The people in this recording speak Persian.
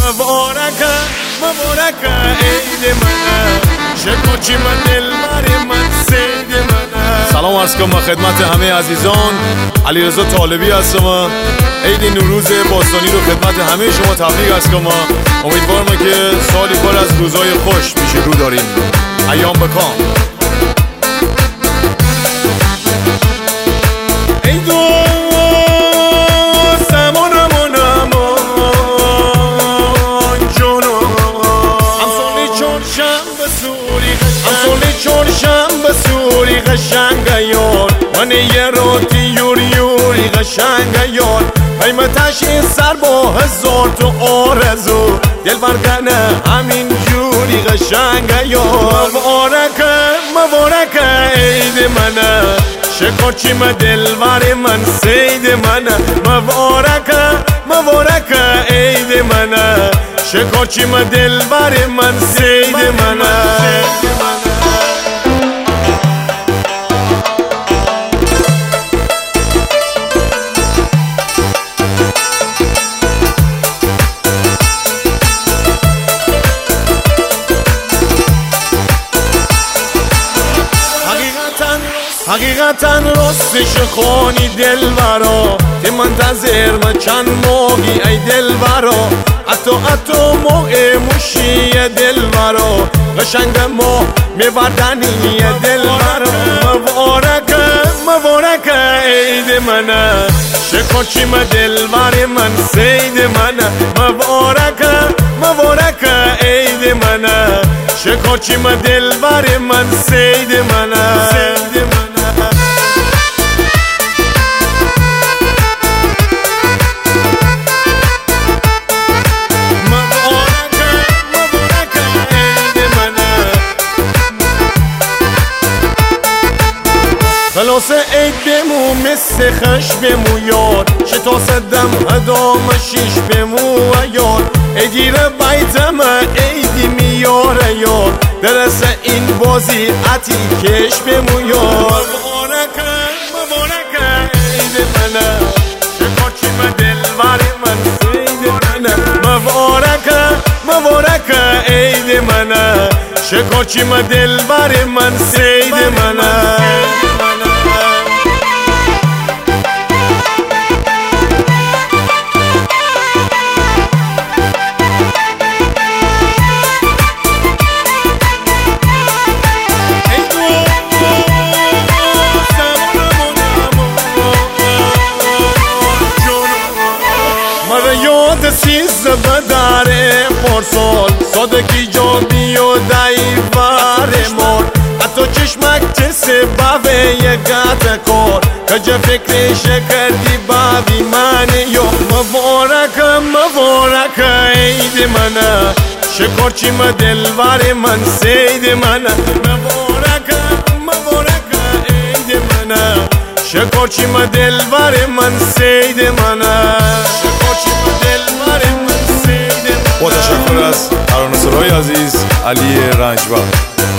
مبارکه مبارکه عید منه، شکوچی من دلبر من سید منه. سلام عرض کنم خدمت همه عزیزان، علیرضا طالبی هستم. عید نوروز باستانی رو خدمت همه شما تبریک عرض کنم. امیدوارم که سالی پر از روزای خوش پیش رو داریم. ایام بکام. سوری قشنگه یار من یه روتی یوری قشنگه یار قیمتش این سر با هزار تو آرزو دل برگنه همین جوری قشنگه یار. مبارکه مبارکه عید منه، شکرچی من دلبر من سید منه. مبارکه مبارکه عید منه، شکرچی من دلبر من سید منه. حقیقتا راستش خونی دل برا که منتظر من چند موقعی ای دل برا اتو موقع موشی دل برا قشنگ ما میبردنی دل برا. مبارکه مبارکه عید منه، شکرچی من دلبر من سید منه. مبارکه مبارکه عید منه، شکرچی من دلبر من سید منه. خلاص عید بمو مثل خش بمو یاد شتا صدم هدام شیش بمو یاد عیدی رو بیتم عیدی میاره یاد درس این بازی عتی کش بمو یاد. مبارکه مبارکه عید منه، شکرچی من دلبر من سید منه. مبارکه مبارکه عید منه، شکرچی من دلبر من سید منه. یاد سیز بداره پارسال صادقی جادی و دایور مار حتی چشمک چسه باوه یکت کار کجا فکرش کردی باوی من یا. مبارکه مبارکه عید منه، شکرچی من دلبر من سید منه. مبارکه مبارکه عید منه، شکرچی من دلبر من سید منه. با تشکر از ترانه‌سرای عزیز علی رنجبر.